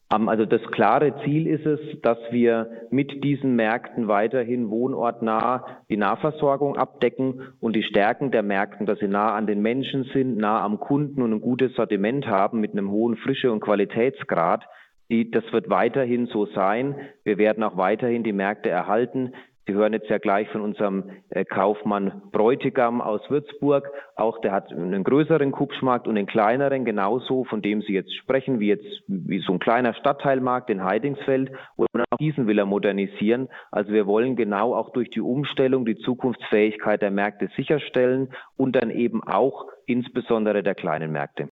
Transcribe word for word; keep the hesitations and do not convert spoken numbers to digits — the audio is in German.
Ähm, Also das klare Ziel ist es, dass wir mit diesen Märkten weiterhin wohnortnah die Nahversorgung abdecken und die Stärken der Märkten, dass sie nah an den Menschen sind, nah am Kunden und ein gutes Sortiment haben mit einem hohen Frische- und Qualitätsgrad. Die, das wird weiterhin so sein. Wir werden auch weiterhin die Märkte erhalten. Sie hören jetzt ja gleich von unserem äh, Kaufmann Bräutigam aus Würzburg. Auch der hat einen größeren Kupschmarkt und einen kleineren, genauso von dem Sie jetzt sprechen, wie jetzt wie so ein kleiner Stadtteilmarkt in Heidingsfeld. Und auch diesen will er modernisieren. Also wir wollen genau auch durch die Umstellung die Zukunftsfähigkeit der Märkte sicherstellen und dann eben auch insbesondere der kleinen Märkte.